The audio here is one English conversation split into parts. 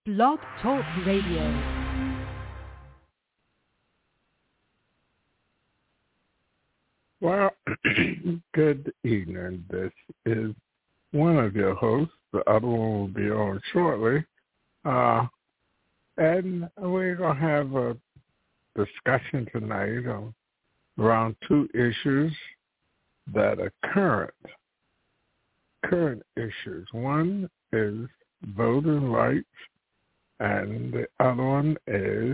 Blog Talk Radio. Well, good evening. This is one of your hosts. The other one will be on shortly. And we're going to have a discussion tonight around two issues that are current issues. One is voting rights, and the other one is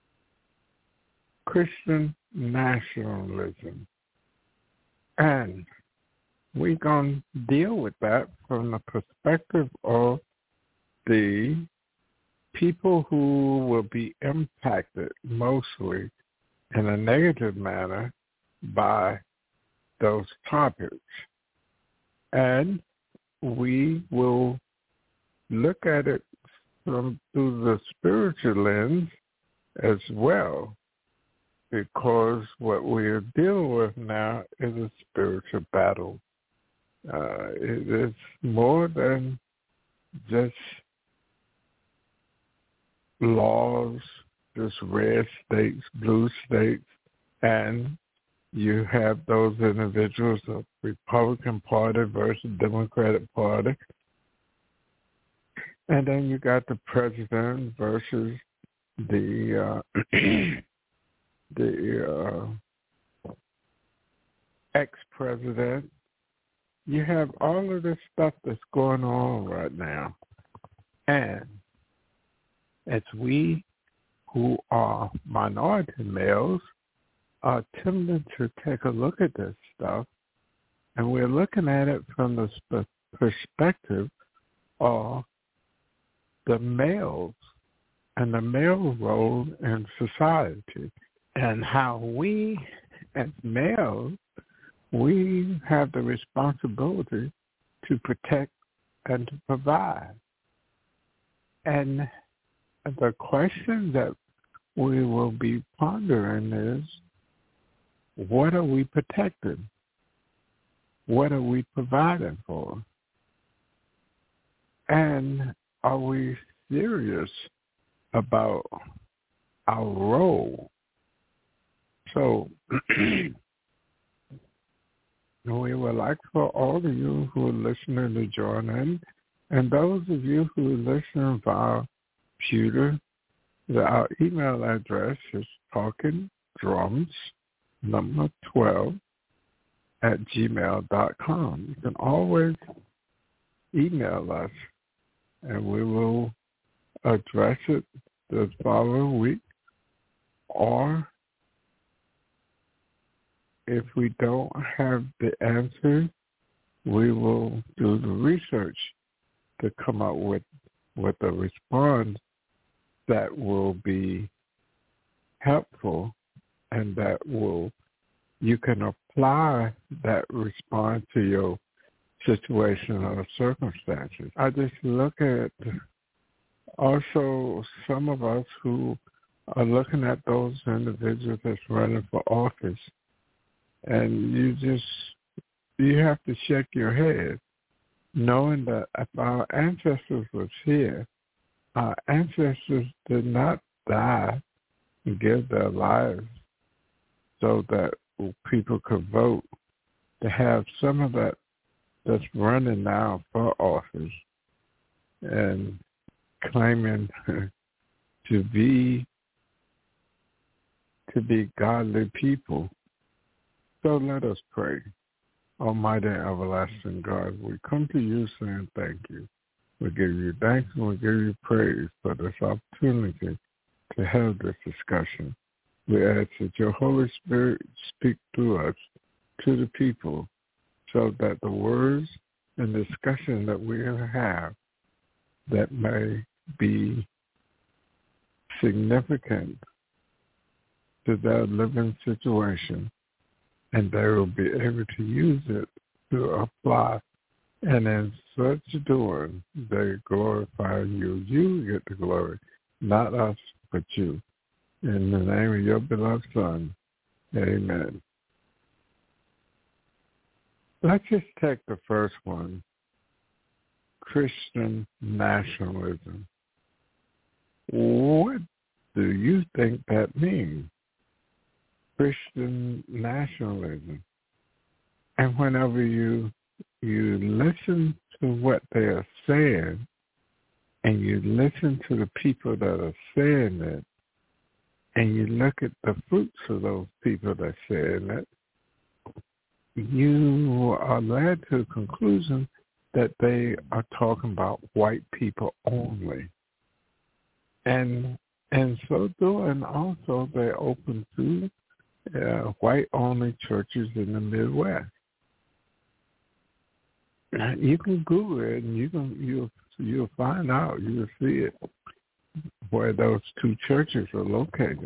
Christian nationalism. And we're going to deal with that from the perspective of the people who will be impacted mostly in a negative manner by those topics. And we will look at it through the spiritual lens as well, because what we're dealing with now is a spiritual battle. It is more than just laws, just red states, blue states, and you have those individuals of Republican Party versus Democratic Party. And then you got the president versus the ex-president. You have all of this stuff that's going on right now. And as we who are minority males are tempted to take a look at this stuff, and we're looking at it from the perspective of the males and the male role in society, and how we as males, we have the responsibility to protect and to provide. And the question that we will be pondering is, what are we protecting? What are we providing for? And are we serious about our role? So we would like for all of you who are listening to join in, and those of you who are listening via computer, our email address is talkingdrums12@gmail.com. You can always email us, and we will address it the following week. Or if we don't have the answer, we will do the research to come up with a response that will be helpful, and that you can apply that response to your situation or circumstances. I just look at also some of us who are looking at those individuals that's running for office, and you have to shake your head, knowing that if our ancestors was here, our ancestors did not die and give their lives so that people could vote, to have some of that that's running now for office and claiming to be godly people. So let us pray. Almighty and everlasting God, we come to you saying thank you. We give you thanks and we give you praise for this opportunity to have this discussion. We ask that your Holy Spirit speak through us to the people, so that the words and discussion that we have that may be significant to their living situation, and they will be able to use it to apply. And in such doing, they glorify you. You get the glory, not us, but you. In the name of your beloved Son, amen. Let's just take the first one, Christian nationalism. think that means? Christian nationalism. And whenever you listen to what they are saying, and you listen to the people that are saying it, and you look at the fruits of those people that are saying it, you are led to the conclusion that they are talking about white people only. And so doing, also they're open to white-only churches in the Midwest. You can Google it, and you'll find out. You'll see it where those two churches are located.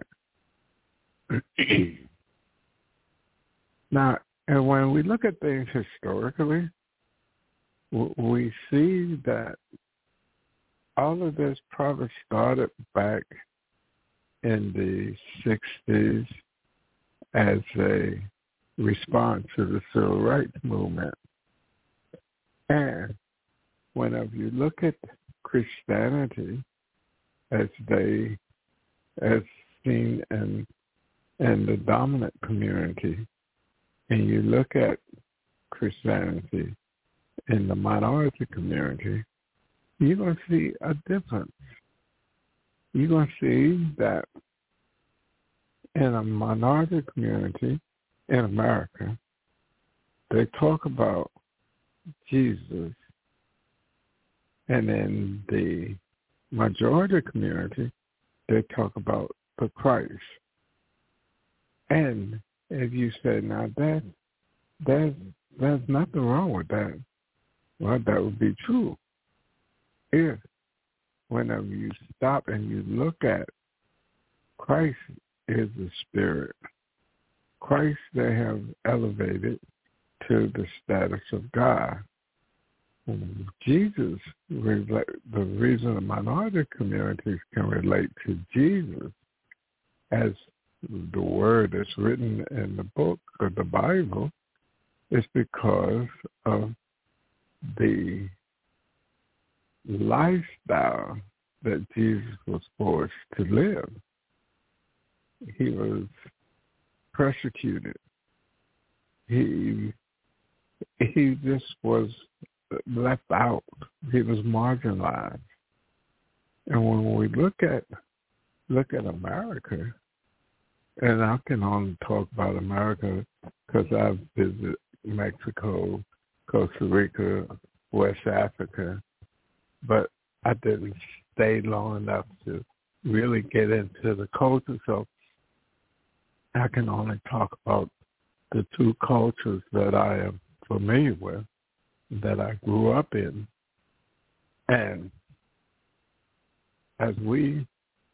Now, and when we look at things historically, we see that all of this probably started back in the 60s as a response to the Civil Rights Movement. And whenever you look at Christianity as seen in the dominant community, and you look at Christianity in the minority community, you're going to see a difference. You're going to see that in a minority community in America, they talk about Jesus, and in the majority community, they talk about the Christ. And if you say, now there's nothing wrong with that, well, that would be true if whenever you stop and you look at Christ is the Spirit. Christ they have elevated to the status of God. Jesus, the reason the minority communities can relate to Jesus as the word that's written in the book of the Bible is because of the lifestyle that Jesus was forced to live. He was persecuted. He just was left out. He was marginalized. And when we look at America, and I can only talk about America because I've visited Mexico, Costa Rica, West Africa, but I didn't stay long enough to really get into the culture, so I can only talk about the two cultures that I am familiar with, that I grew up in. And as we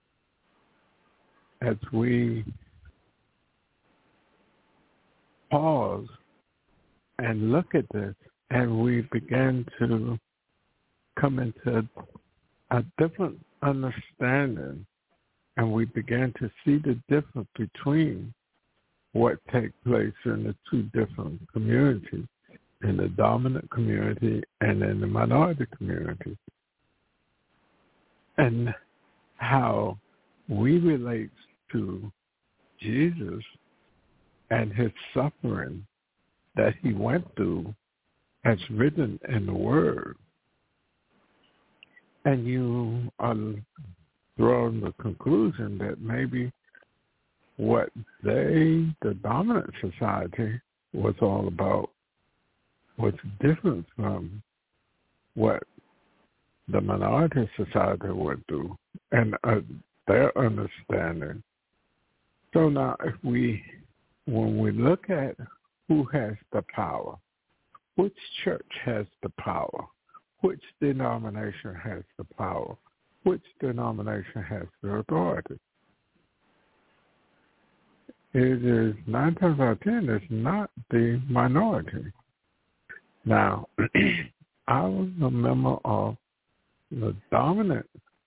pause and look at this, and we begin to come into a different understanding, and we began to see the difference between what takes place in the two different communities, in the dominant community and in the minority community, and how we relate to Jesus and his suffering that he went through as written in the Word. And you are drawing the conclusion that maybe what the dominant society was all about was different from what the minority society went through and their understanding. So now when we look at who has the power, which church has the power, which denomination has the power, which denomination has the authority, it is 9 times out of 10, it's not the minority. Now, I was a member of the dominant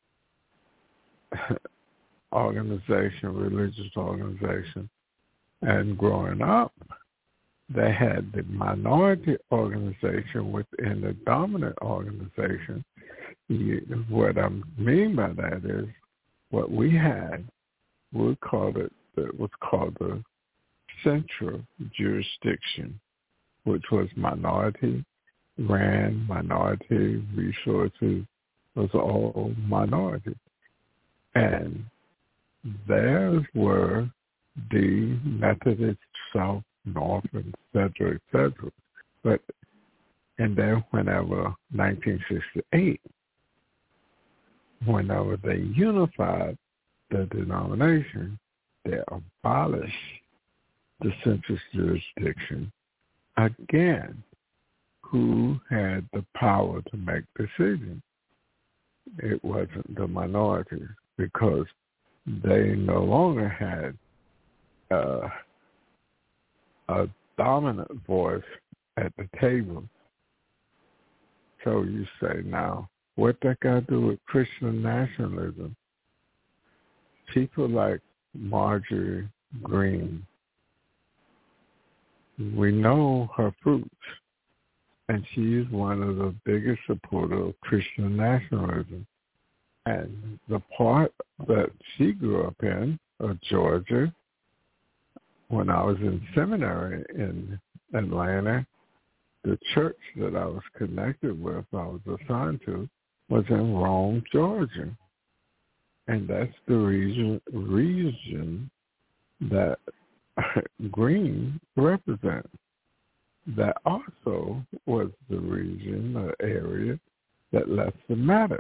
organization, religious organization, and growing up, they had the minority organization within the dominant organization. What I mean by that is what we had we called it, it was called the Central Jurisdiction, which was minority, ran minority resources, was all minority. And theirs were the Methodist South, North, et cetera, but and then whenever 1968, whenever they unified the denomination, they abolished the central jurisdiction again. Who had the power to make decisions? It wasn't the minority, because they no longer had a dominant voice at the table. So you say, now, what that got to do with Christian nationalism? People like Marjorie Greene, we know her fruits, and she's one of the biggest supporters of Christian nationalism. And the part that she grew up in, Georgia, when I was in seminary in Atlanta, the church that I was connected with, I was assigned to, was in Rome, Georgia. And that's the region that Green represents. That also was the region, the area that Lester Maddox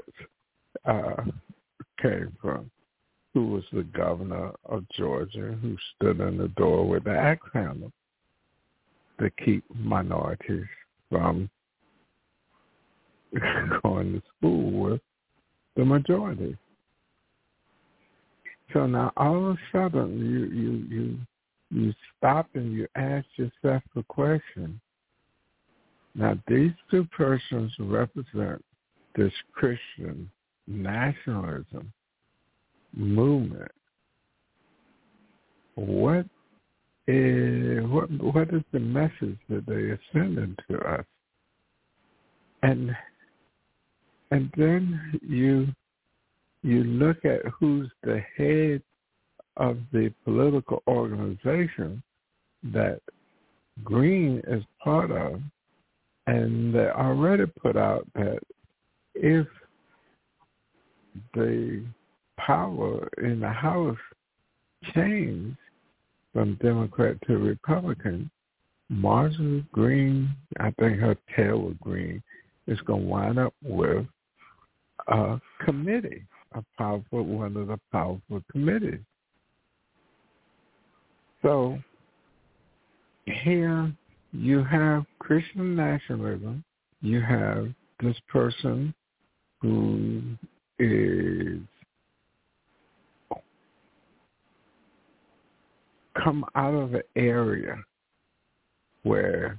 came from, who was the governor of Georgia, who stood in the door with the axe hammer to keep minorities from going to school with the majority. So now all of a sudden you stop and you ask yourself the question. Now these two persons represent this Christian nationalism movement. What is the message that they are sending to us? And then you look at who's the head of the political organization that Green is part of, and they already put out that if the power in the House changed from Democrat to Republican, Marjorie Greene, I think her tail was green, is going to wind up with a committee, one of the powerful committees. So here you have Christian nationalism. You have this person who is come out of an area where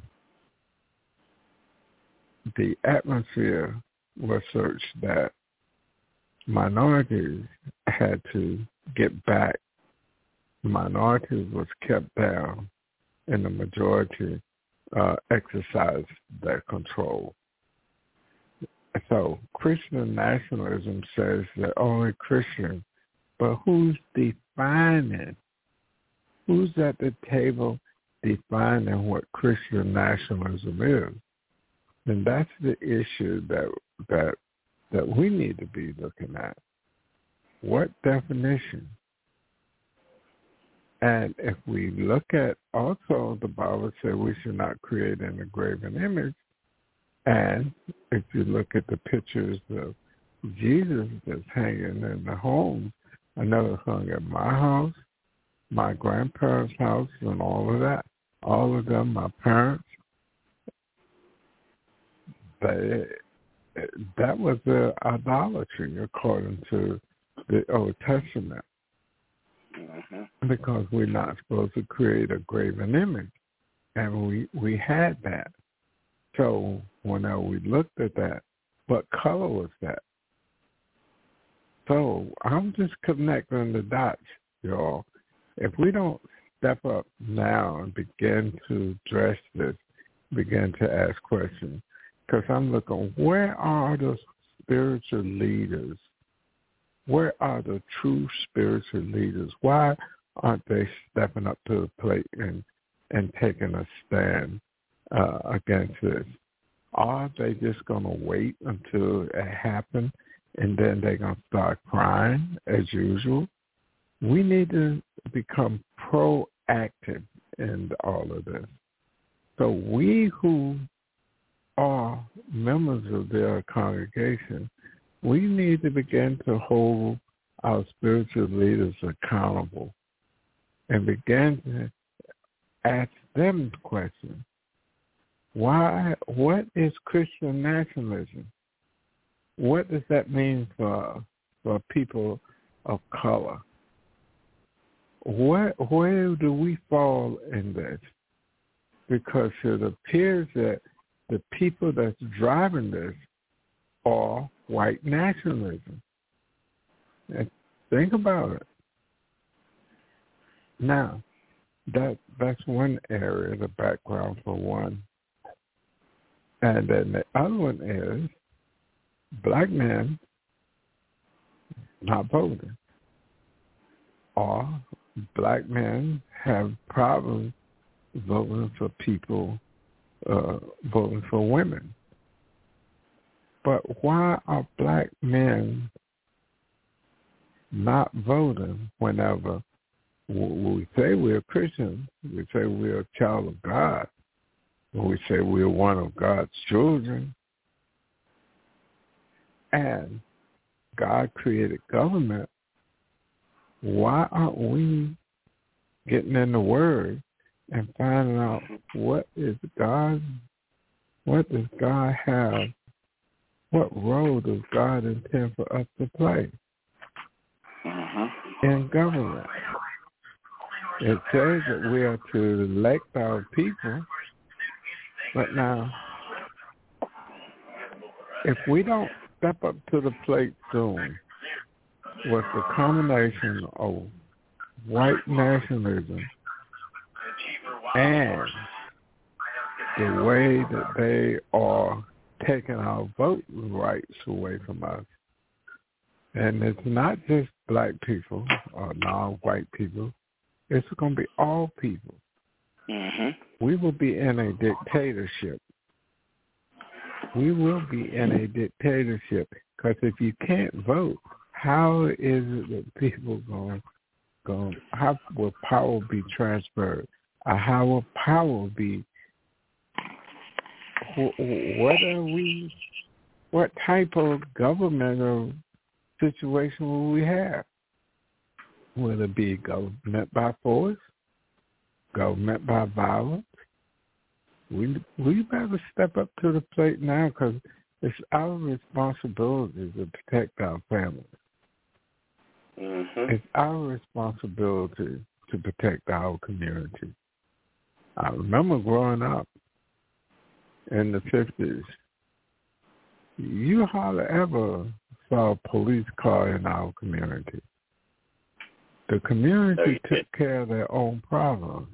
the atmosphere was such that minorities had to get back. Minorities was kept down, and the majority exercised their control. So Christian nationalism says that only Christian, but who's defining? Who's at the table defining what Christian nationalism is? And that's the issue that we need to be looking at. What definition? And if we look at also, the Bible says we should not create an engraven image. And if you look at the pictures of Jesus that's hanging in the homes, I know it's hung at my house, my grandparents' house, and all of that. All of them, my parents, that was the idolatry according to the Old Testament. Mm-hmm. Because we're not supposed to create a graven image. And we had that. So whenever we looked at that, what color was that? So I'm just connecting the dots, y'all. If we don't step up now and begin to address this, begin to ask questions, because I'm looking, where are the spiritual leaders Where are the true spiritual leaders? Why aren't they stepping up to the plate and taking a stand against this? Are they just going to wait until it happens and then they're going to start crying as usual? We need to become proactive in all of this. So we who are members of their congregation, we need to begin to hold our spiritual leaders accountable and begin to ask them questions. What is Christian nationalism? What does that mean for people of color? Where do we fall in this? Because it appears that the people that's driving this are white nationalism. And think about it. Now, that's one area, the background for one. And then the other one is black men not voting. Or black men have problems voting for people, voting for women. But why are black men not voting whenever we say we're Christians, we say we're a child of God, when we say we're one of God's children, and God created government? Why aren't we getting in the Word and finding out what does God have, what role does God intend for us to play in government? It says that we are to elect our people, but now, if we don't step up to the plate soon with the combination of white nationalism and the way that they are taking our voting rights away from us, and it's not just black people or non-white people, it's going to be all people. We will be in a dictatorship. We will be in a dictatorship because if you can't vote, how is it that people how will power be transferred? Or how will power be? What type of government or situation will we have? Will it be government by force? Government by violence? We better step up to the plate now because it's our responsibility to protect our families. It's our responsibility to protect our community. I remember growing up in the 50s, you hardly ever saw a police car in our community. The community took care of their own problems.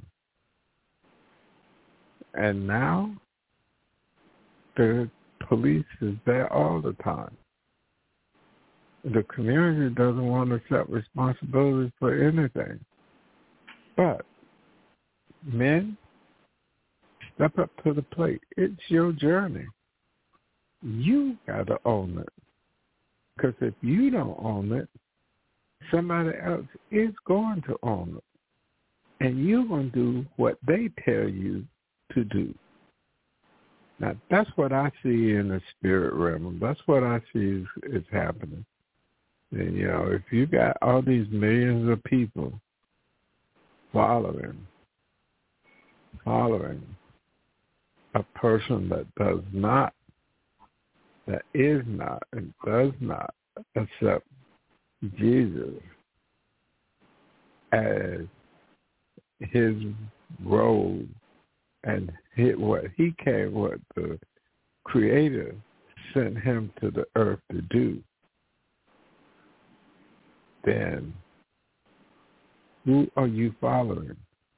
And now, the police is there all the time. The community doesn't want to accept responsibility for anything. But, men, step up to the plate. It's your journey. You got to own it. Because if you don't own it, somebody else is going to own it. And you're going to do what they tell you to do. Now, that's what I see in the spirit realm. That's what I see is happening. And, if you got all these millions of people following a person that is not and does not accept Jesus as his role and what the Creator sent him to the earth to do, then who are you following?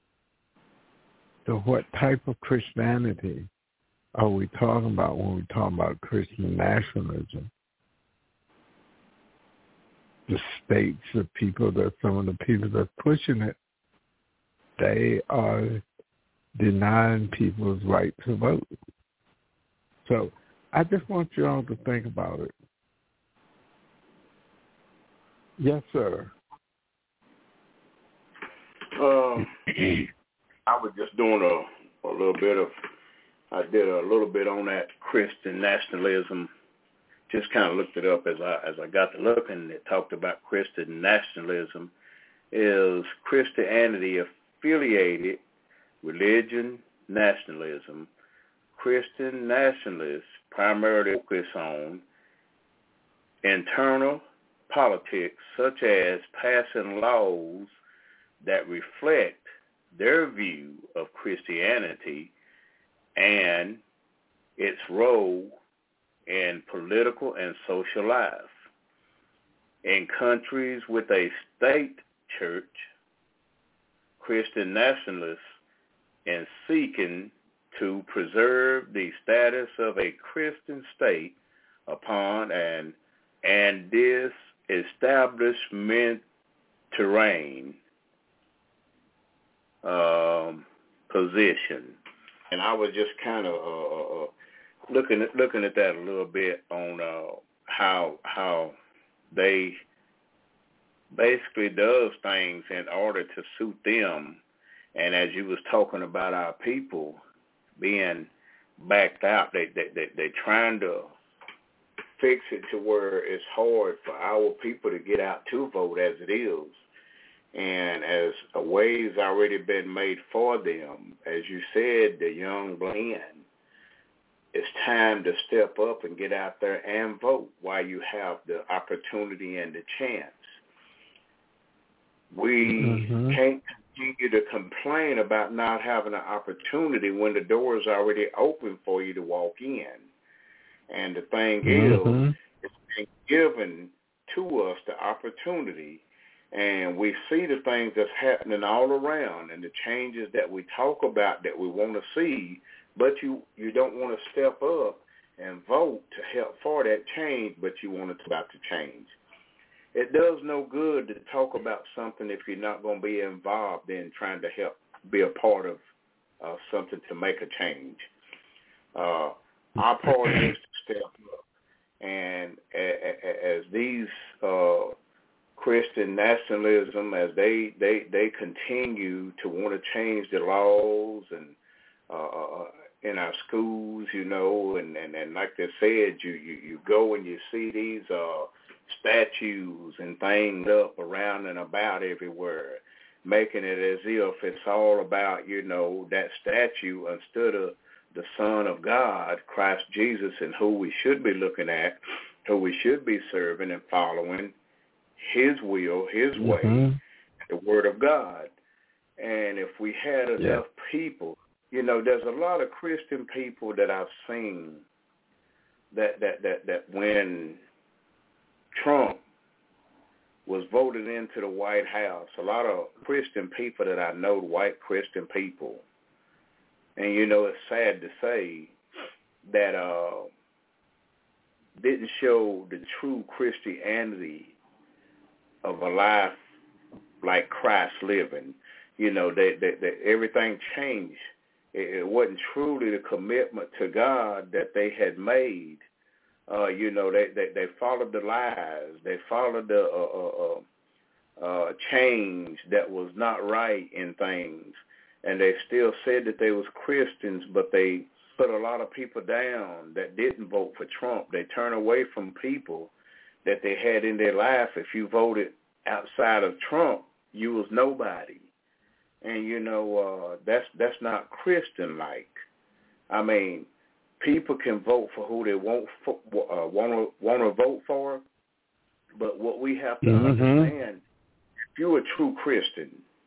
So what type of Christianity are we talking about when we talk about Christian nationalism? the states, the people that some of the people that's pushing it, they are denying people's right to vote. So I just want you all to think about it. Yes, sir. I was just doing a little bit of, I did a little bit on that Christian nationalism. Just kind of looked it up as I got to looking. It talked about Christian nationalism. Is Christianity affiliated religion nationalism? Christian nationalists primarily focus on internal politics, such as passing laws that reflect their view of Christianity and its role in political and social life. In countries with a state church, Christian nationalists, in seeking to preserve the status of a Christian state upon an establishmentarian position. And I was just kind of looking at that a little bit on how they basically does things in order to suit them. And as you was talking about our people being backed out, they trying to fix it to where it's hard for our people to get out to vote as it is. And as a way's already been made for them, as you said, the young blend, it's time to step up and get out there and vote while you have the opportunity and the chance. We can't continue to complain about not having an opportunity when the door is already open for you to walk in. And the thing is, it's been given to us the opportunity, and we see the things that's happening all around and the changes that we talk about that we want to see, but you don't want to step up and vote to help for that change, but you want it about to change. It does no good to talk about something if you're not going to be involved in trying to help be a part of something to make a change. Our part is to step up. And as these Christian nationalism, as they continue to want to change the laws and in our schools, you know, and like they said, you go and you see these statues and things up around and about everywhere, making it as if it's all about, you know, that statue instead of the Son of God, Christ Jesus, and who we should be looking at, who we should be serving and following, his will, his way, the Word of God. And if we had enough people, you know, there's a lot of Christian people that I've seen that when Trump was voted into the White House, a lot of Christian people that I know, white Christian people, and, you know, it's sad to say that didn't show the true Christianity of a life like Christ living. You know, they everything changed. It wasn't truly the commitment to God that they had made. You know, they followed the lies. They followed the change that was not right in things. And they still said that they was Christians, but they put a lot of people down that didn't vote for Trump. They turned away from people that they had in their life. If you voted outside of Trump, you was nobody. And, you know, that's not Christian-like. I mean, people can vote for who they want to vote for, but what we have to understand, if you're a true Christian,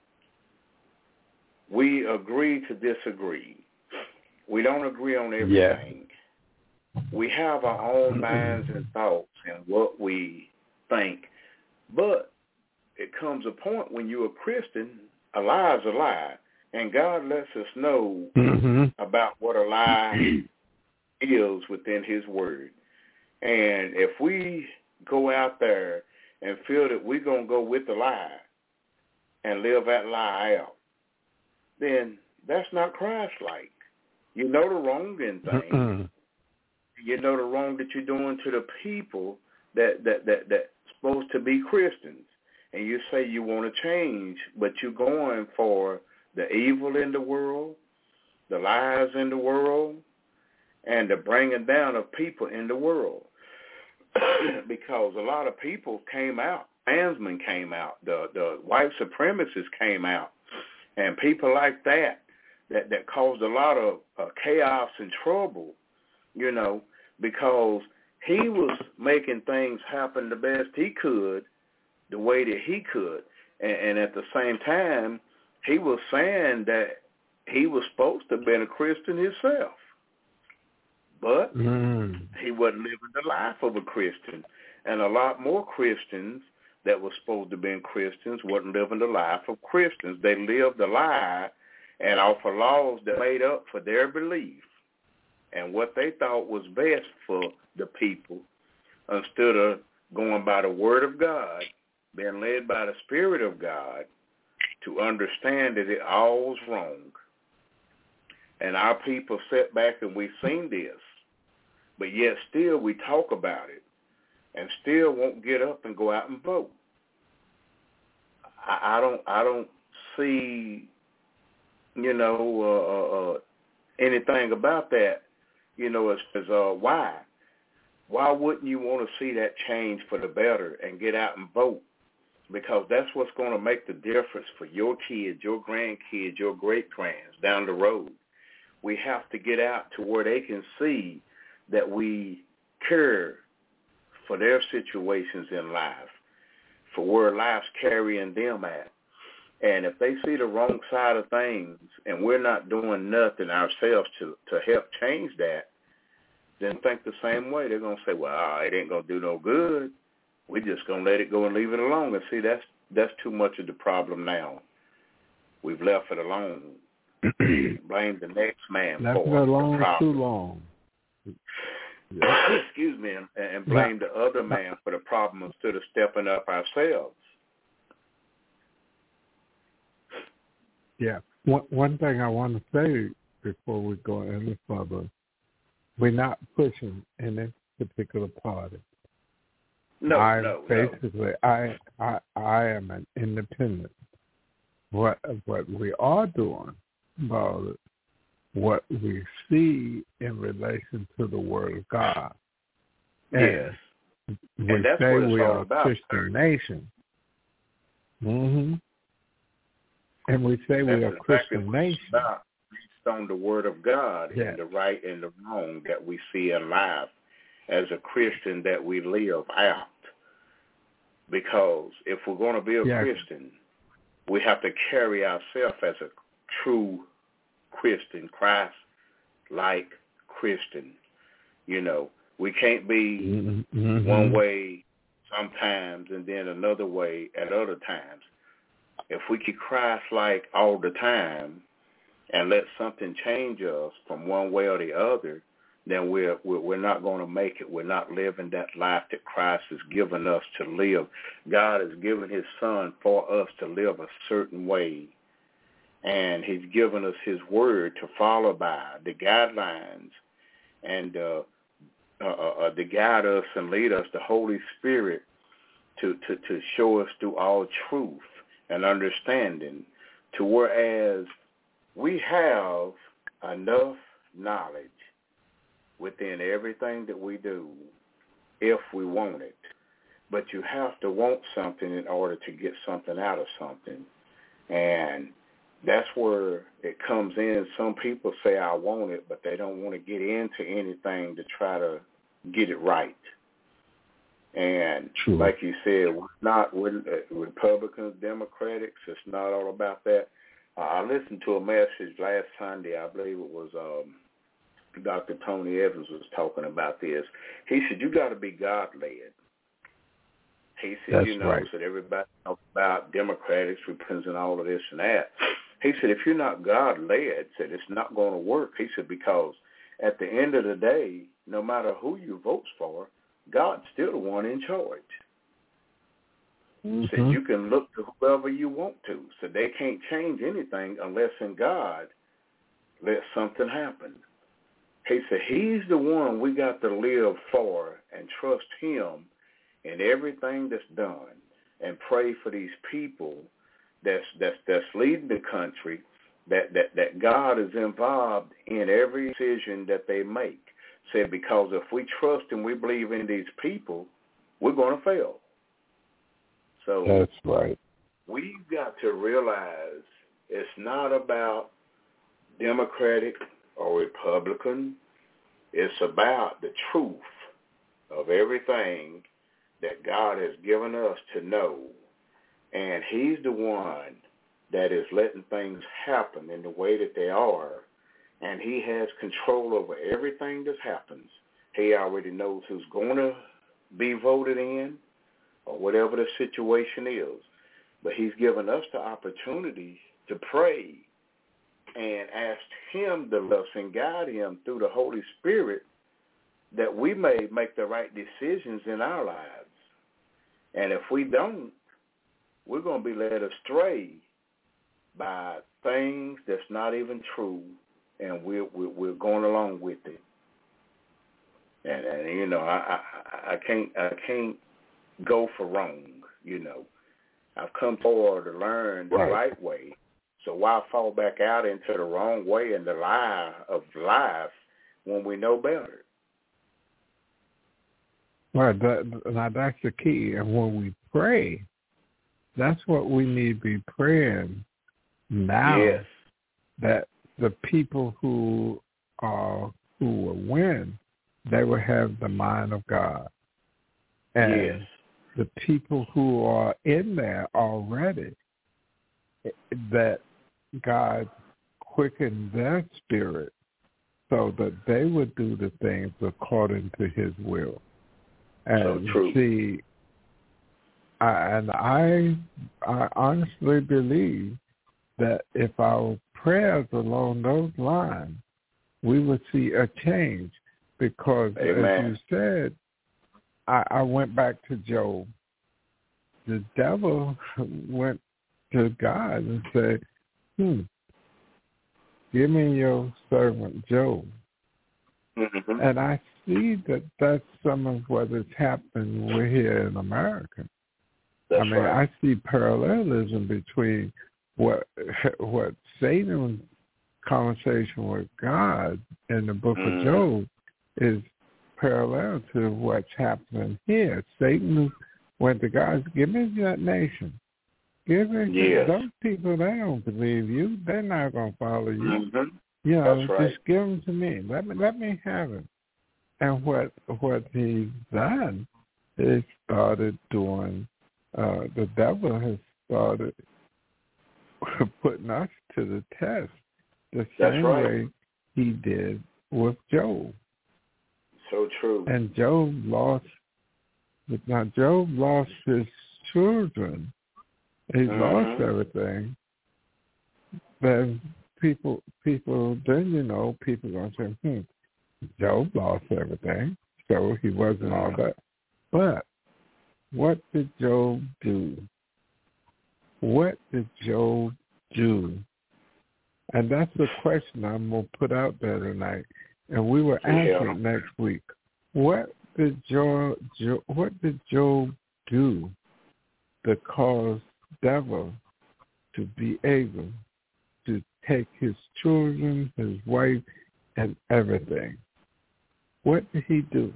we agree to disagree. We don't agree on everything. Yeah. We have our own minds and thoughts and what we think. But it comes a point when you're a Christian, a lie is a lie. And God lets us know about what a lie is within his word. And if we go out there and feel that we're going to go with the lie and live that lie out, then that's not Christ-like. You know the wrong in things. You know the wrong that you're doing to the people that's supposed to be Christians. And you say you want to change, but you're going for the evil in the world, the lies in the world, and the bringing down of people in the world. Because a lot of people came out, Klansmen came out, the white supremacists came out, and people like that caused a lot of chaos and trouble, you know, because he was making things happen the best he could, the way that he could. And at the same time, he was saying that he was supposed to have been a Christian himself. But he wasn't living the life of a Christian. And a lot more Christians that were supposed to have been Christians wasn't living the life of Christians. They lived the lie and offer laws that made up for their belief and what they thought was best for the people, instead of going by the Word of God, being led by the Spirit of God to understand that it all's wrong. And our people sat back and we've seen this, but yet still we talk about it and still won't get up and go out and vote. I don't see, you know, anything about that, you know, as why. Why wouldn't you want to see that change for the better and get out and vote? Because that's what's going to make the difference for your kids, your grandkids, your great-grands down the road. We have to get out to where they can see that we care for their situations in life, for where life's carrying them at. And if they see the wrong side of things and we're not doing nothing ourselves to help change that, then think the same way. They're going to say, well, it ain't going to do no good. We're just going to let it go and leave it alone. And see, that's too much of the problem now. We've left it alone. Blame the next man left for it alone the problem. Too long. Excuse me, and blame the other man for the problem instead of stepping up ourselves. Yeah. One thing I want to say before we go any further, we're not pushing any particular party. No. I am an independent. What we are doing about it, what we see in relation to the Word of God. Yes. We that's say what it's we all are about, a Christian nation. Mm-hmm. And we say we are a Christian nation. Based on the Word of God and the right and the wrong that we see in life as a Christian that we live out. Because if we're going to be a Christian, we have to carry ourselves as a true Christian, Christ-like Christian. You know, we can't be one way sometimes and then another way at other times. If we keep Christ-like all the time and let something change us from one way or the other, then we're not going to make it. We're not living that life that Christ has given us to live. God has given his Son for us to live a certain way, and he's given us his word to follow by, the guidelines, and to guide us and lead us, the Holy Spirit, to show us through all truth and understanding, to whereas we have enough knowledge within everything that we do if we want it. But you have to want something in order to get something out of something. And that's where it comes in. Some people say, I want it, but they don't want to get into anything to try to get it right. And like you said, we're Republicans, Democrats, it's not all about that. I listened to a message last Sunday, I believe it was Dr. Tony Evans was talking about this. He said, you got to be God-led. He said, said everybody talks about Democrats, Republicans, and all of this and that. He said, if you're not God-led, said it's not going to work. He said, because at the end of the day, no matter who you vote for, God's still the one in charge. Said you can look to whoever you want to. So they can't change anything unless in God let something happen. He said he's the one we got to live for and trust him in everything that's done and pray for these people that's leading the country, that God is involved in every decision that they make. Said because if we trust and we believe in these people, we're going to fail. So that's right. We've got to realize it's not about Democratic or Republican. It's about the truth of everything that God has given us to know. And he's the one that is letting things happen in the way that they are. And he has control over everything that happens. He already knows who's going to be voted in or whatever the situation is. But he's given us the opportunity to pray and ask him to love and guide him through the Holy Spirit that we may make the right decisions in our lives. And if we don't, we're going to be led astray by things that's not even true, and we're going along with it. And you know, I can't go for wrong. You know, I've come forward to learn the right way. So why fall back out into the wrong way and the lie of life when we know better? Right, that's the key. And when we pray, that's what we need to be praying now. Yes. That the people who will win, they will have the mind of God. And yes. the people who are in there already, that God quickened their spirit so that they would do the things according to his will. And so true. see, I honestly believe that if our prayers along those lines, we would see a change. Because Amen. as you said, I went back to Job. The devil went to God and said, give me your servant Job. Mm-hmm. And I see that that's some of what is happening here in America. That's I mean, right. I see parallelism between what Satan's conversation with God in the book of Job is parallel to what's happening here. Satan went to God, give me that nation. Give me those people, they don't believe you. They're not going to follow you. Mm-hmm. You know, That's right. just give them to me. Let me have it. And what he's done is started doing, the devil has started putting us to the test the same way he did with Job. So true. And Job lost his children. He lost everything. Then people then, you know, people are going to say, Job lost everything, so he wasn't all that. But what did Job do? What did Job do? And that's the question I'm going to put out there tonight. And we will answer it next week. What did Job do that caused devil to be able to take his children, his wife, and everything? What did he do?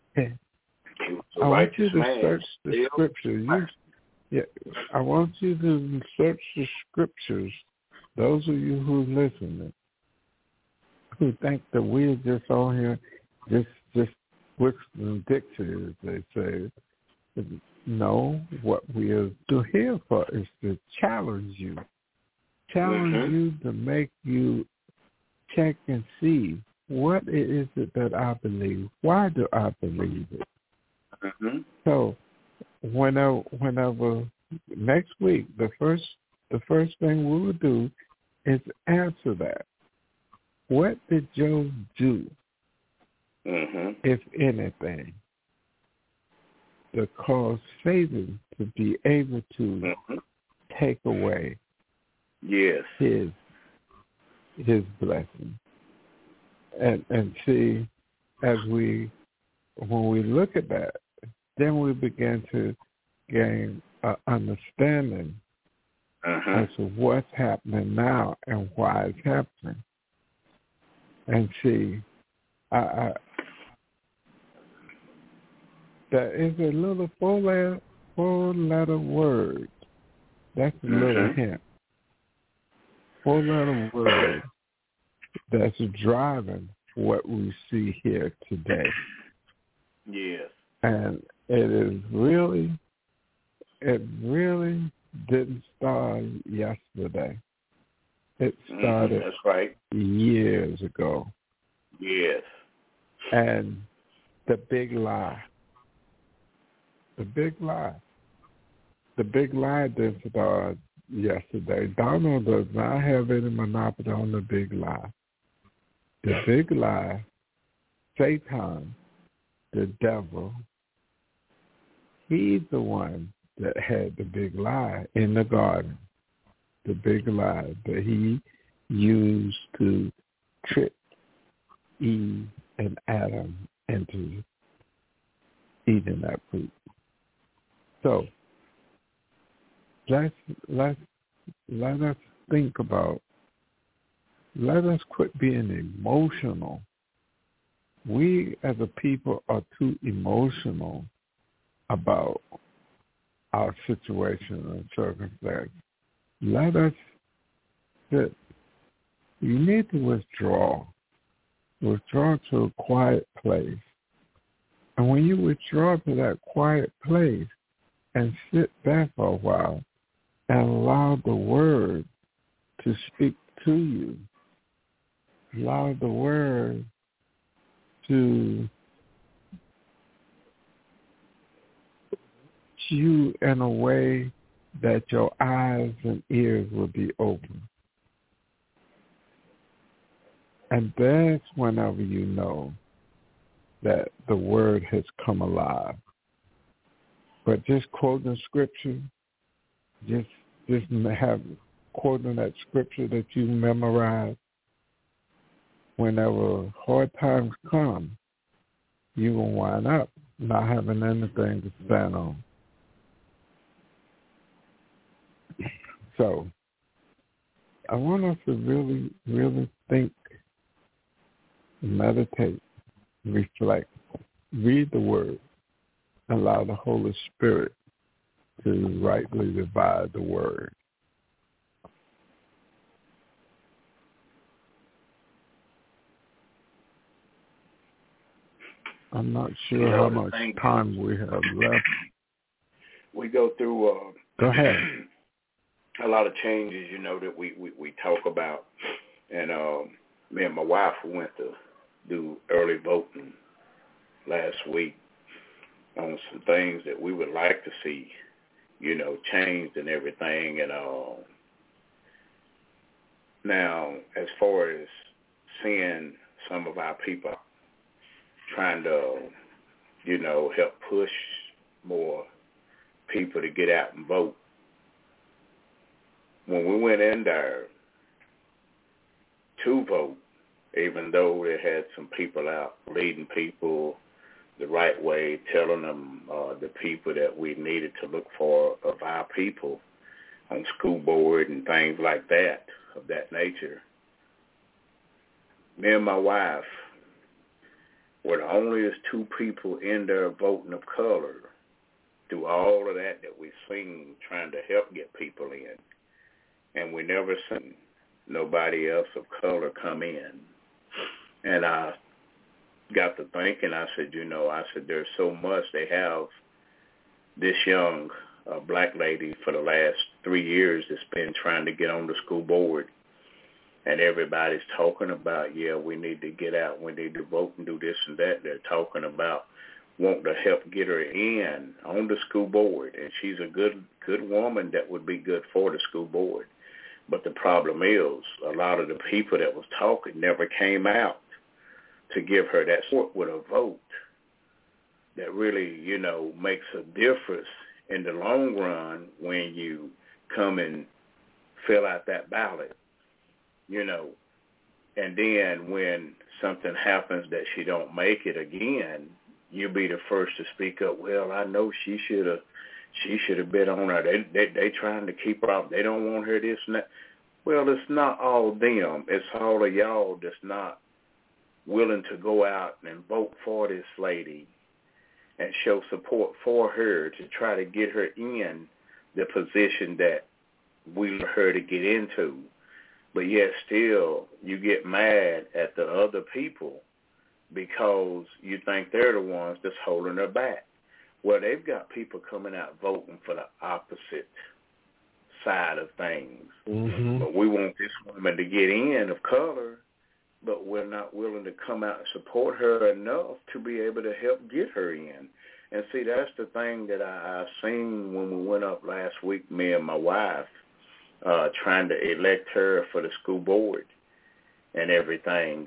I want you to search the scriptures. I want you to search the scriptures. Those of you who listen, who think that we're just on here, just whistling Dixie, as they say. No, what we are here for is to challenge you. Challenge you to make you check and see what is it that I believe. Why do I believe it? Mm-hmm. So whenever next week, the first thing we will do is answer that. What did Job do, if anything, that caused Satan to be able to take away his blessing. And see, when we look at that, then we begin to gain an understanding as to what's happening now and why it's happening. And see, there is a little four-letter word. That's a little hint. Four-letter word that's driving what we see here today. Yes. And it really didn't start yesterday. It started that's right. years ago. Yes. And the big lie didn't start yesterday. Donald does not have any monopoly on the big lie. The big lie, Satan, the devil, he's the one that had the big lie in the garden. The big lie that he used to trick Eve and Adam into eating that fruit. So let us think about, let us quit being emotional. We as a people are too emotional about our situation and circumstance. Let us sit. You need to withdraw to a quiet place. And when you withdraw to that quiet place and sit there for a while and allow the word to speak to you, allow the word to you in a way that your eyes and ears will be open. And that's whenever you know that the word has come alive. But just quoting scripture, just have quoting that scripture that you memorize, whenever hard times come, you will wind up not having anything to stand on. So I want us to really, really think, meditate, reflect, read the word, allow the Holy Spirit to rightly divide the word. I'm not sure how much time we have left. We go through Go ahead. A lot of changes, that we talk about. And me and my wife went to do early voting last week on some things that we would like to see, changed and everything. And now, as far as seeing some of our people trying to, help push more people to get out and vote. When we went in there to vote, even though they had some people out leading people the right way, telling them the people that we needed to look for of our people on school board and things like that, of that nature, me and my wife were the only two people in there voting of color through all of that we've seen trying to help get people in. And we never seen nobody else of color come in. And I got to thinking, I said, there's so much. They have this young black lady for the last 3 years that's been trying to get on the school board. And everybody's talking about, we need to get out, we need to vote and do this and that. They're talking about wanting to help get her in on the school board. And she's a good woman that would be good for the school board. But the problem is a lot of the people that was talking never came out to give her that support with a vote that really, makes a difference in the long run, when you come and fill out that ballot, you know, and then when something happens that she don't make it again, you'll be the first to speak up. Well, I know she should have been on her. They trying to keep her out. They don't want her this and that. Well, it's not all them. It's all of y'all that's not willing to go out and vote for this lady and show support for her to try to get her in the position that we want her to get into. But yet still you get mad at the other people because you think they're the ones that's holding her back. Well, they've got people coming out voting for the opposite side of things. Mm-hmm. But we want this woman to get in of color, but we're not willing to come out and support her enough to be able to help get her in. And see, that's the thing that I seen when we went up last week, me and my wife, trying to elect her for the school board and everything.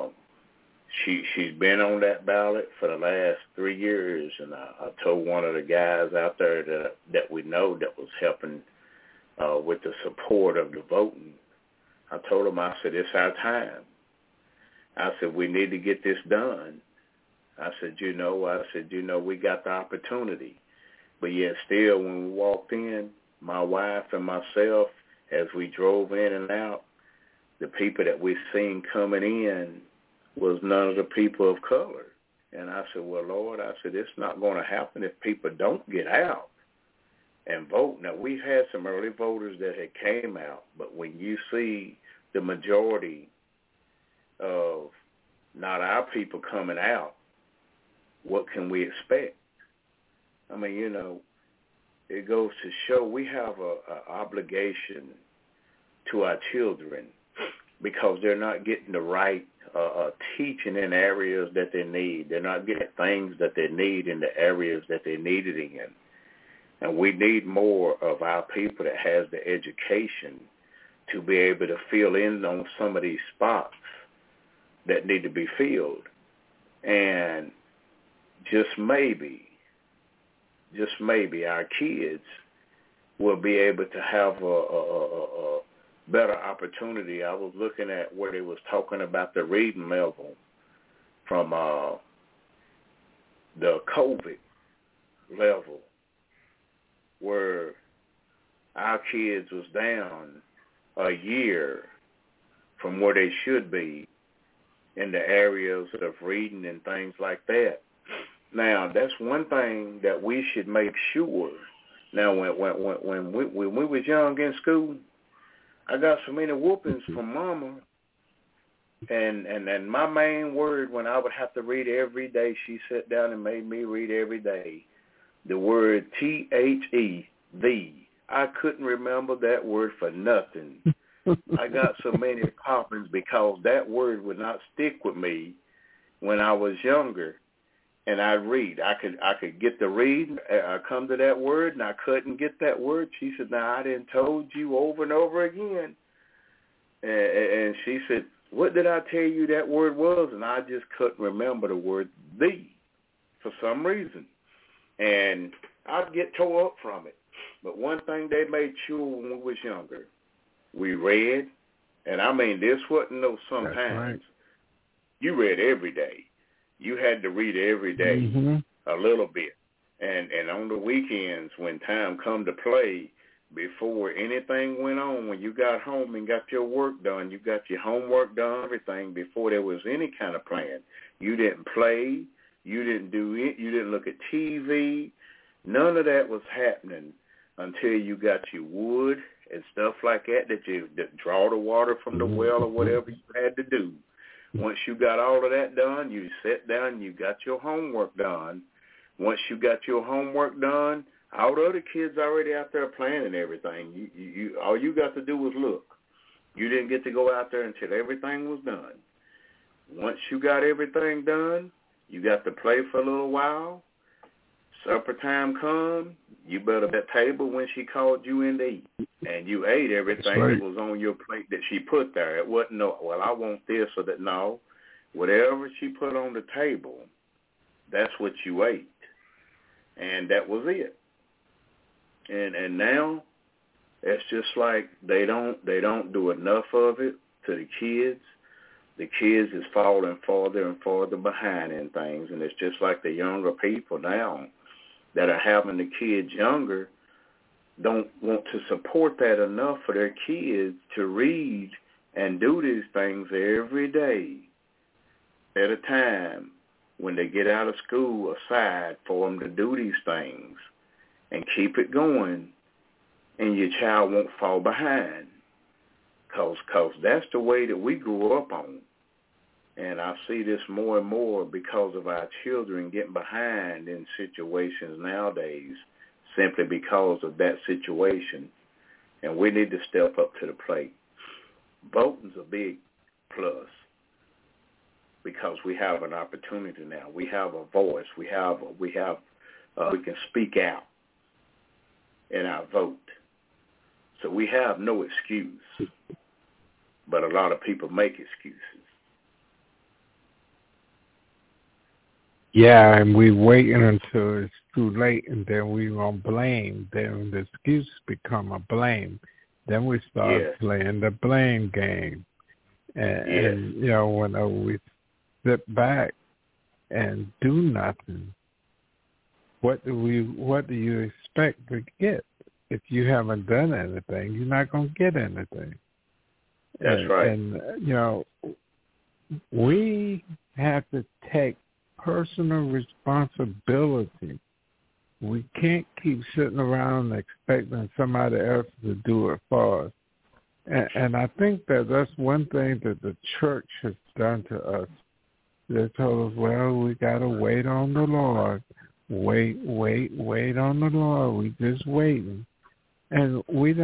She's been on that ballot for the last 3 years, and I told one of the guys out there that we know that was helping with the support of the voting, I told him, I said, it's our time. I said, we need to get this done. I said, we got the opportunity. But yet still, when we walked in, my wife and myself, as we drove in and out, the people that we seen coming in was none of the people of color. And I said, well, Lord, I said, it's not going to happen if people don't get out and vote. Now, we've had some early voters that had came out, but when you see the majority of not our people coming out, what can we expect? I mean, you know, it goes to show we have an obligation to our children because they're not getting the right teaching in areas that they need. They're not getting things that they need in the areas that they need it in. And we need more of our people that has the education to be able to fill in on some of these spots that need to be filled. And just maybe our kids will be able to have a better opportunity. I was looking at where they was talking about the reading level from the COVID level, where our kids was down a year from where they should be in the areas of reading and things like that. Now, that's one thing that we should make sure. Now, when we was young in school, I got so many whoopings from Mama, and my main word when I would have to read every day, she sat down and made me read every day the word THE, the. I couldn't remember that word for nothing. I got so many poppings because that word would not stick with me when I was younger. And I read. I could get the read. I come to that word, and I couldn't get that word. She said, now, I done told you over and over again. And she said, what did I tell you that word was? And I just couldn't remember the word the for some reason. And I'd get tore up from it. But one thing they made sure when we was younger, we read. And I mean, this wasn't no sometimes. Right. You read every day. You had to read every day a little bit. And on the weekends when time come to play, before anything went on, when you got home and got your work done, you got your homework done, everything, before there was any kind of plan. You didn't play. You didn't do it. You didn't look at TV. None of that was happening until you got your wood and stuff like that you draw the water from the well or whatever you had to do. Once you got all of that done, you sat down and you got your homework done. Once you got your homework done, all the other kids already out there playing and everything. You all you got to do was look. You didn't get to go out there until everything was done. Once you got everything done, you got to play for a little while. Supper time come, you better at that table when she called you in to eat. And you ate everything that was on your plate that she put there. It wasn't no, well, I want this or that. No, whatever she put on the table, that's what you ate. And that was it. And now it's just like they don't do enough of it to the kids. The kids is falling farther and farther behind in things, and it's just like the younger people now that are having the kids younger don't want to support that enough for their kids to read and do these things every day at a time when they get out of school aside for them to do these things and keep it going, and your child won't fall behind. Cause that's the way that we grew up on. And I see this more and more because of our children getting behind in situations nowadays simply because of that situation. And we need to step up to the plate. Voting's a big plus because we have an opportunity now. We have a voice. We can speak out in our vote. So we have no excuse. But a lot of people make excuses. Yeah, and we waiting until it's too late, and then we gonna blame. Then the excuse become a blame. Then we start playing the blame game. And you know, when we sit back and do nothing, what do you expect to get? If you haven't done anything, you're not gonna get anything. That's right. And you know, we have to take personal responsibility. We can't keep sitting around expecting somebody else to do it for us. And I think that's one thing that the church has done to us. They told us, well, we got to wait on the Lord. Wait on the Lord. We just waiting. And we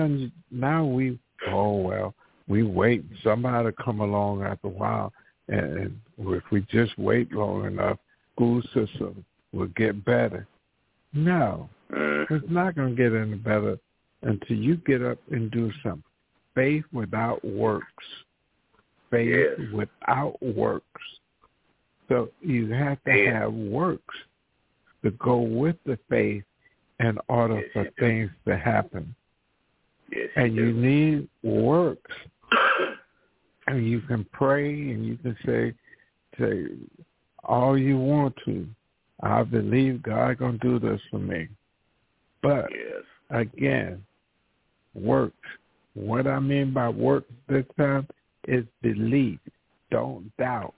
wait. Somebody come along after a while. And if we just wait long enough, school system will get better. No, it's not going to get any better until you get up and do something. Faith without works. Faith without works. So you have to have works to go with the faith in order for things to happen. Yes, and you need works. And you can pray and you can say all you want to. I believe God going to do this for me. But, again, works. What I mean by works this time is belief. Don't doubt.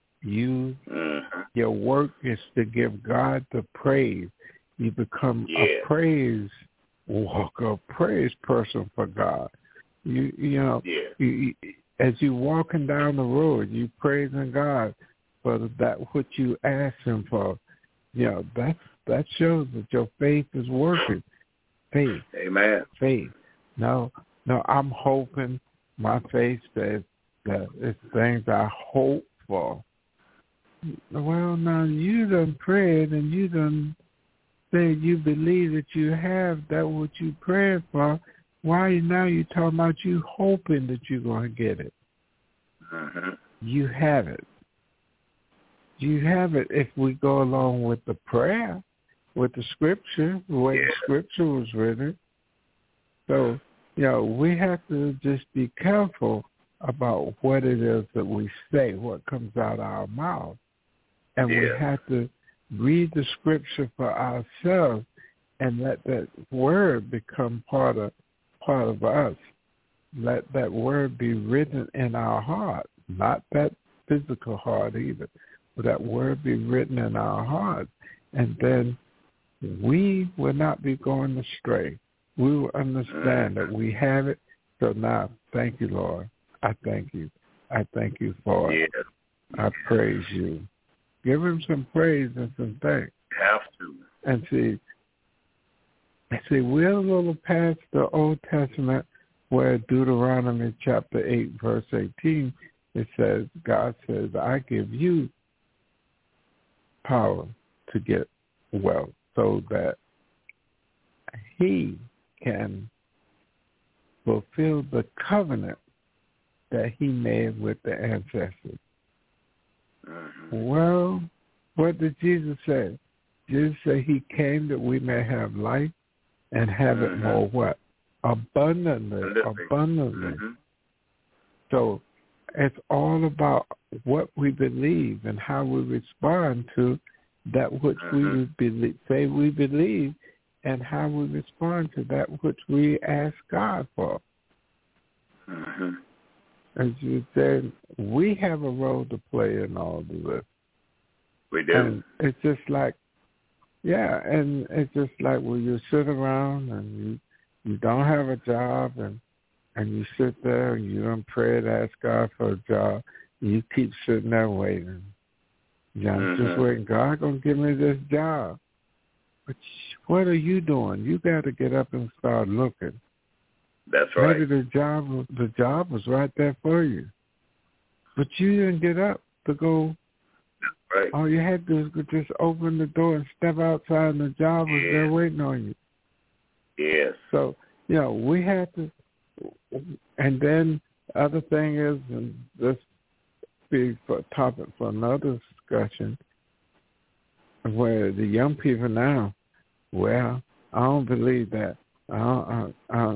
Your work is to give God the praise. You become a praise walker, a praise person for God. You as you walking down the road, you praising God for that what you ask Him for. That shows that your faith is working. Faith. Amen. Faith. No, I'm hoping. My faith says that it's things I hope for. Well, now you done prayed and you done said you believe that you have that what you prayed for. Why now you talking about you hoping that you're going to get it? You have it. You have it if we go along with the prayer, with the scripture, the way the scripture was written. So, we have to just be careful about what it is that we say, what comes out of our mouth. And we have to read the scripture for ourselves and let that word become part of us. Let that word be written in our heart, not that physical heart either, but that word be written in our heart. And then we will not be going astray. We will understand that we have it. So now, thank you, Lord. I thank you. I thank you for it. I praise you. Give Him some praise and some thanks. Have to. And see, we're a little past the Old Testament where Deuteronomy chapter 8, verse 18, it says, God says, I give you power to get wealth so that He can fulfill the covenant that He made with the ancestors. Well, what did Jesus say? Jesus said He came that we may have life and have it more what? Abundantly. Mm-hmm. So it's all about what we believe and how we respond to that which we believe, say we believe, and how we respond to that which we ask God for. Mm-hmm. As you said, we have a role to play in all of this. We do. And it's just like, and it's just like when you sit around and you don't have a job and you sit there and you don't pray to ask God for a job, and you keep sitting there waiting. Just waiting. God gonna give me this job. But what are you doing? You got to get up and start looking. That's right. Maybe the job was right there for you, but you didn't get up to go. Right. All you had to do is just open the door and step outside, and the job was there waiting on you. Yes. So we have to. And then the other thing is, and this be a topic for another discussion, where the young people now, well, I don't believe that. No,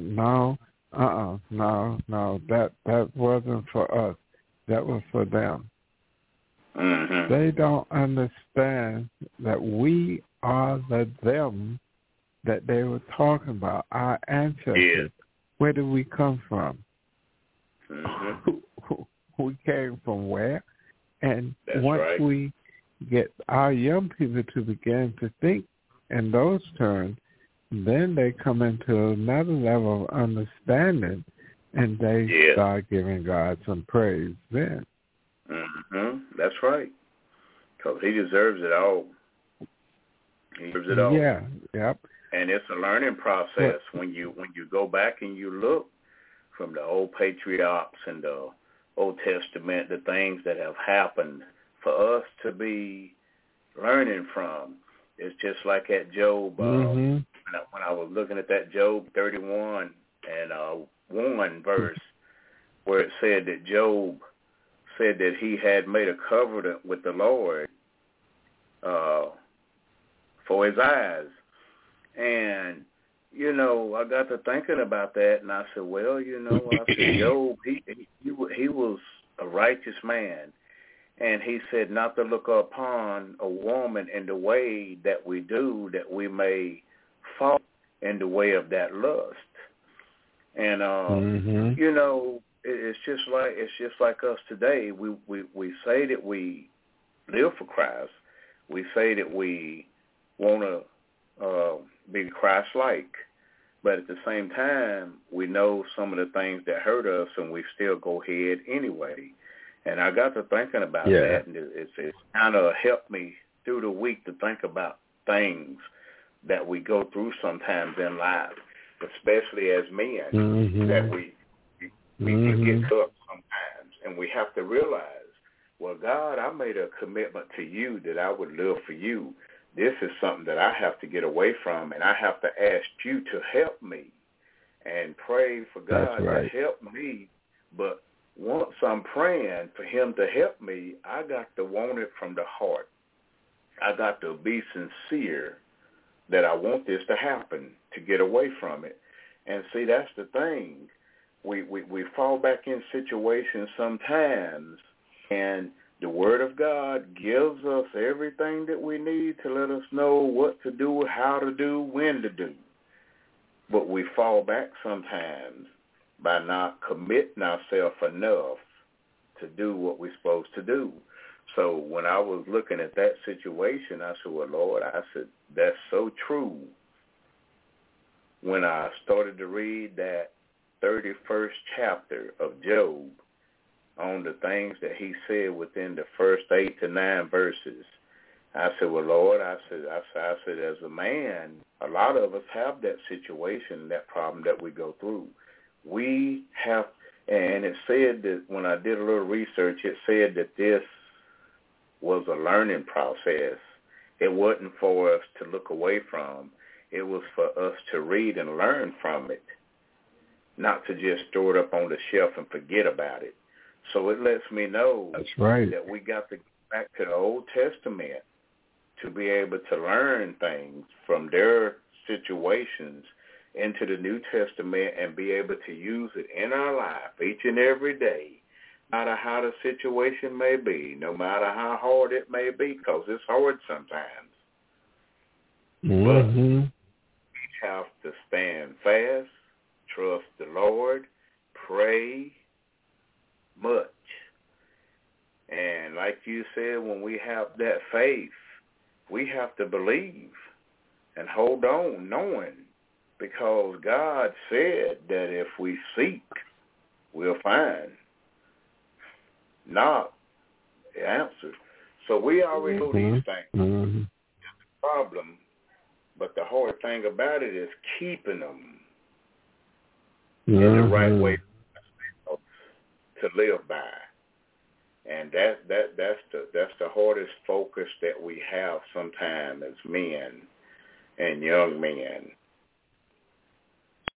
that wasn't for us. That was for them. Mm-hmm. They don't understand that we are the them that they were talking about, our ancestors. Yes. Where did we come from? Mm-hmm. We came from where? And That's once right. we get our young people to begin to think in those terms, then they come into another level of understanding, and they start giving God some praise then. Mm-hmm. That's right. Because he deserves it all. He deserves it all. Yeah, yep. And it's a learning process when you go back and you look from the old patriarchs and the Old Testament, the things that have happened for us to be learning from. It's just like at Job. When I was looking at that Job 31 and 1 verse, where it said that Job said that he had made a covenant with the Lord for his eyes. And, I got to thinking about that, and I said, well, I said, Job, he was a righteous man. And he said not to look upon a woman in the way that we do, that we may fall in the way of that lust. And, it's just like us today. We say that we live for Christ. We say that we want to be Christ-like. But at the same time, we know some of the things that hurt us, and we still go ahead anyway. And I got to thinking about that, and it's kind of helped me through the week to think about things that we go through sometimes in life, especially as men, that we can get up sometimes, and we have to realize, well, God, I made a commitment to you that I would live for you. This is something that I have to get away from, and I have to ask you to help me and pray for God to help me. But once I'm praying for him to help me, I got to want it from the heart. I got to be sincere that I want this to happen, to get away from it. And see, that's the thing. We fall back in situations sometimes, and the Word of God gives us everything that we need to let us know what to do, how to do, when to do. But we fall back sometimes by not committing ourselves enough to do what we're supposed to do. So when I was looking at that situation, I said, well, Lord, I said, that's so true. When I started to read that 31st chapter of Job, on the things that he said within the first 8 to 9 verses, I said, well, Lord, I said, as a man, a lot of us have that situation, that problem that we go through. We have, and it said that when I did a little research, it said that this was a learning process. It wasn't for us to look away from. It was for us to read and learn from it, not to just throw it up on the shelf and forget about it. So it lets me know that we got to get back to the Old Testament to be able to learn things from their situations into the New Testament and be able to use it in our life each and every day, no matter how the situation may be, no matter how hard it may be, because it's hard sometimes. But we have to stand fast, trust the Lord, pray much. And like you said, when we have that faith, we have to believe and hold on, knowing, because God said that if we seek, we'll find. Knock, answer. So we already know these things. It's a problem, but the hard thing about it is keeping them in the right way to live by. And that's the hardest focus that we have sometimes as men and young men.